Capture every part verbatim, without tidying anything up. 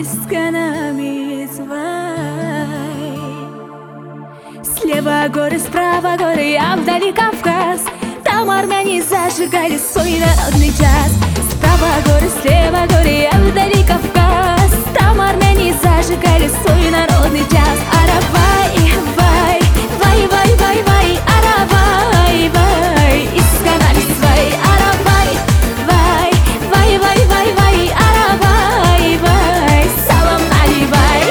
исканами свай. Слева горы, справа горы, а вдали Кавказ. Там армяне зажигали свой народный джаз. Справа горы, слева горы, а вдали Кавказ. Там армяне зажигали свой народный джаз. Аравай, вай, вай, вай, вай, вай, аравай, вай, исканами свай. Аравай, вай, вай, вай, вай, вай, аравай, вай, салам аливай.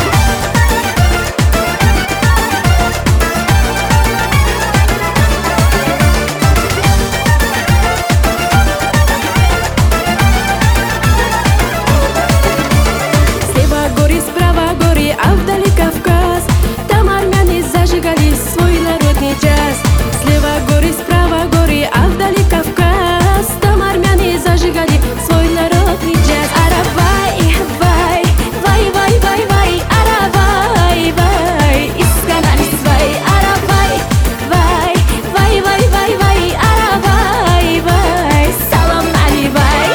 Слева горы, справа горы, а вдали Кавказ. Там армяне зажигали свой народный джаз. Слева горы, справа горы, а вдали Кавказ. Там армяне зажигали свой народный джаз. Аравай, вай, вай, вай, вай, вай, аравай, вай, исканами свай. Аравай, вай, вай, вай, вай, вай, аравай, вай, салам аливай.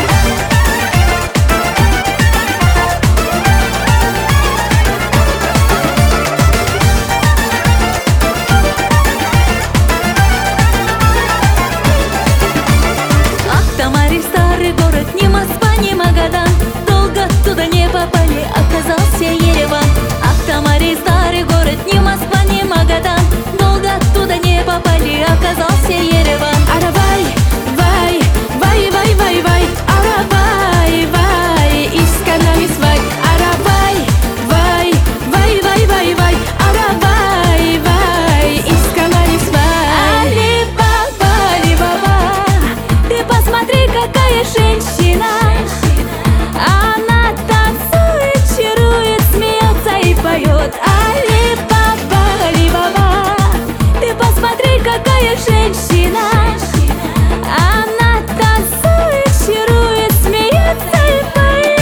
Ахтамари, старый город, ни Москва, ни Магадан. Долго туда не попали, оказался Ереван. Ахтамари, старый город, ни Москва, ни Магадан. Долго туда не попали, оказался Ереван. Аравай, вай, вай, вай, вай, вай, аравай, вай, исканами свай. Аравай, вай, вай, вай, вай, вай, аравай, вай, исканами свай. Али-баба, али-баба, ты посмотри, какая женщина. Она танцует, чарует, смеется и поет. Али-баба, али-баба, ты посмотри, какая женщина. Она танцует, чарует, смеется и поет.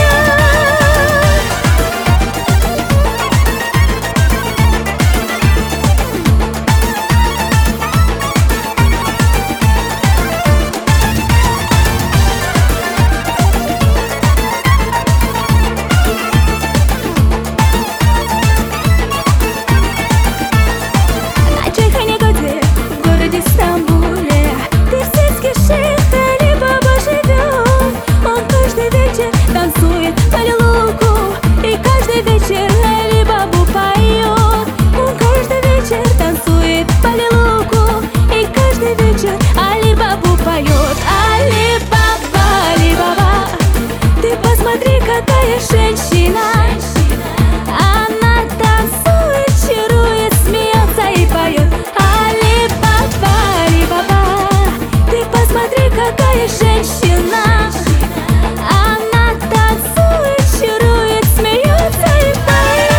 На Чайхане-Годе, в городе Стамбуле, ты в сельских шеях, Али-баба живет. Он каждый вечер танцует по луку, и каждый вечер Али-бабу поет. Он каждый вечер танцует по луку, и каждый вечер Али-бабу поет. Али-баба, Али-баба, ты посмотри, какая женщина. Она танцует, чарует, смеется и поет. Али-баба, Али-баба, ты посмотри, какая женщина. Она танцует, чарует, смеется и поет.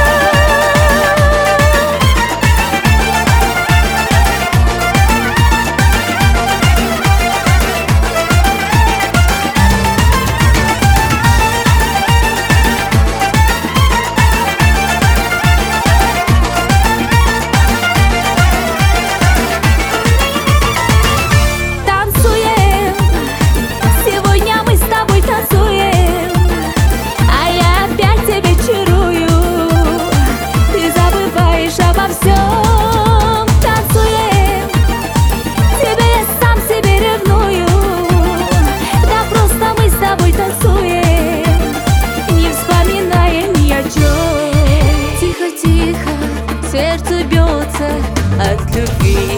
Танцуем, сегодня мы с тобой танцуем, а я опять тебя чарую. Ты забываешь обо всем. Танцуем, тебя я сам себе ревную. Да просто мы с тобой танцуем, не вспоминаем ни о чем. Тихо-тихо сердце бьется от любви.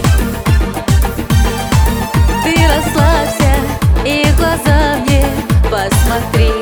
Ты расслабься и в глаза мне посмотри.